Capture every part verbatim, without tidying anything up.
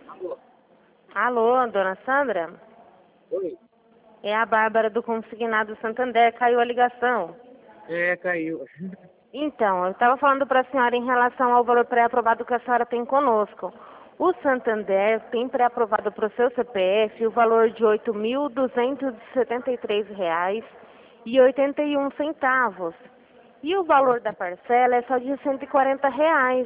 Alô? Alô, dona Sandra? Oi? É a Bárbara do Consignado Santander, caiu a ligação. É, caiu. Então, eu estava falando para a senhora em relação ao valor pré-aprovado que a senhora tem conosco. O Santander tem pré-aprovado para o seu C P F o valor de oito mil duzentos e setenta e três reais e oitenta e um centavos. E o valor da parcela é só de cento e quarenta reais.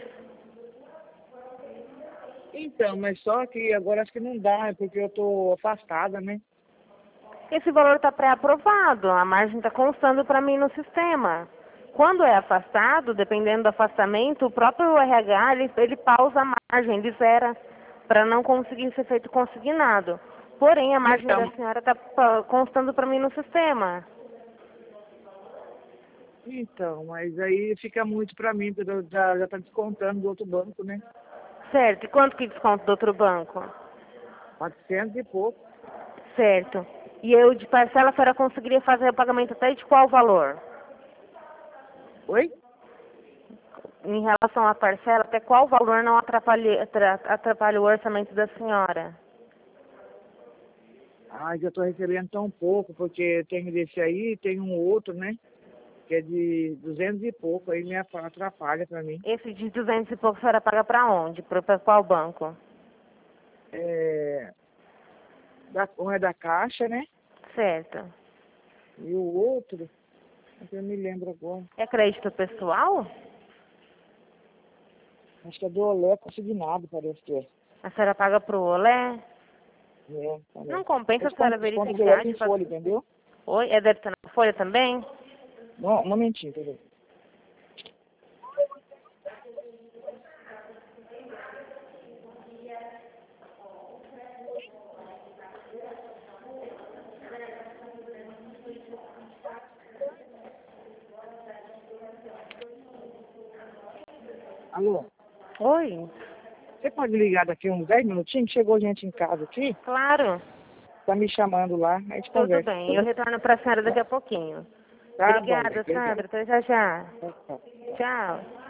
Então, mas só que agora acho que não dá, é porque eu tô afastada, né? Esse valor está pré-aprovado, a margem está constando para mim no sistema. Quando é afastado, dependendo do afastamento, o próprio R H ele, ele pausa a margem, ele zera, para não conseguir ser feito consignado. Porém, a margem Então, da senhora está constando para mim no sistema. então, mas aí fica muito pra mim, porque eu já, já tá descontando do outro banco, né? Certo, e quanto que desconto do outro banco? quatrocentos e pouco. Certo. E eu de parcela a senhora conseguiria fazer o pagamento até de qual valor? Oi? Em relação à parcela, até qual valor não atrapalha, atra- atrapalha o orçamento da senhora? Ah, já tô recebendo tão pouco, porque tem desse aí, tem um outro, né? Que é de duzentos e pouco, aí me atrapalha pra mim. Esse de duzentos e pouco a senhora paga para onde? Para qual banco? É, da, um é da Caixa, né? Certo. E o outro, eu me lembro agora. É crédito pessoal? Acho que é do Olé Consignado, parece que é. A senhora paga para o Olé? É, parece. Não compensa a Desconto, senhora desconto verificar direto de em fazer... folha, entendeu? Oi, é débito na folha também? Não, um momentinho, entendeu? Alô? Oi, Você pode ligar daqui uns dez minutinhos? Chegou gente em casa aqui, claro. tá me chamando lá, a gente Tudo conversa. bem, eu retorno para a senhora daqui a pouquinho. Tá bom, Obrigada, obrigado. Sandra. Até já já. Tá, tá. Tchau.